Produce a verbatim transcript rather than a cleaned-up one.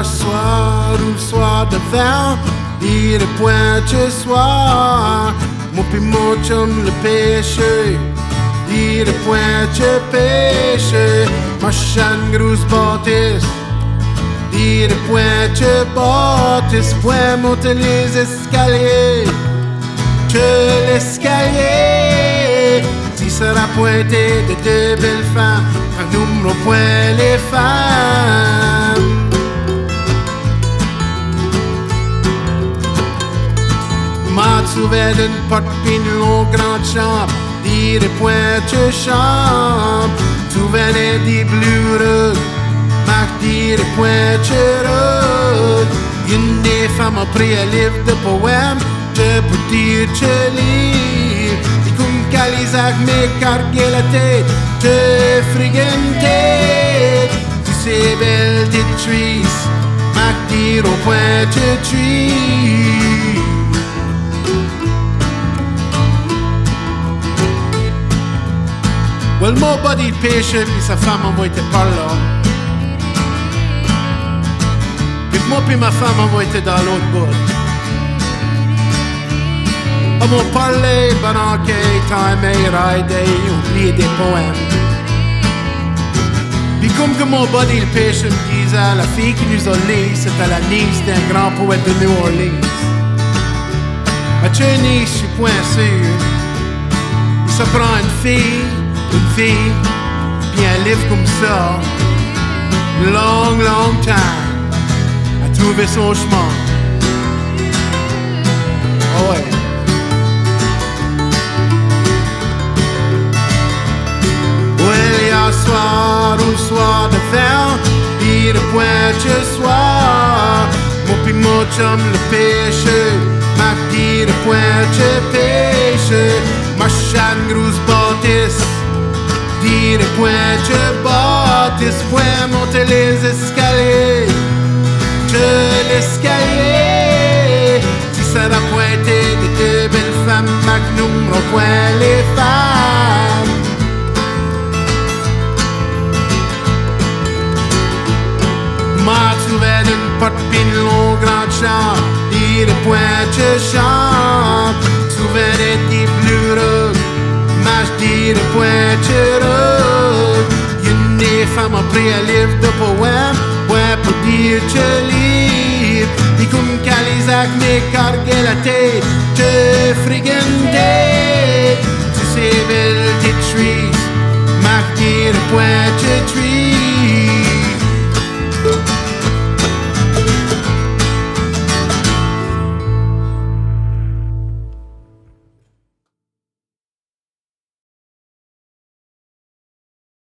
dimanche soir ou le soir d'avant, il est pointe ce soir. Mon pis mon chum le pêche, il est pointe ce pêche. Ma chane grosse bâtisse, il est pointe ce bâtisse. Point monter les escaliers, que l'escalier. Si sera pointé de deux belles femmes, un numéro point les femmes. M'a trouvé d'une porte pignon grande chambre, dire point de chambre. Trouvé des bleus, m'a dire point de route. Une des femmes a pris un livre de poèmes, je peux dire je lis. Et comme Calisac m'est cargué la tête, je frigante. Tu sais belle détruise, m'a dire au point de tuer. Well, mon body pêche, puis sa femme envoie été par là. Puis moi puis ma femme envoie été dans l'autre bout. On m'a parlé, bananqué, time et ride, oublié des poèmes. Puis comme que mon body le pêche me disait, la fille qui nous a lu, c'était la nièce d'un grand poète de New Orleans. Ma chère nièce, je suis point sûr. Il se prend une fille, une fille, puis un livre comme ça, long, long time, à trouver son chemin. Oh ouais. Ouais, hier soir ou le soir d'avant, il est point ce soir. Mon pis mon chum le pêche, ma dit le point je pêche. Ma chane grosse bâtisse, dire point je bâtisse, point monter les escaliers, que l'escalier. Si ça a pointé de deux belles femmes, magnum au point les femmes. M'a trouvé d'une porte pignon grande chambre, dire point je chante. Trouvé des petits bleus, m'a dit le point de route. Une des femmes a pris un livre de poèmes, point pour dire je lis. Et comme Calisac m'est cargué la tête, je frigante. Tu sais belle détruise, m'a dit le point de tuer.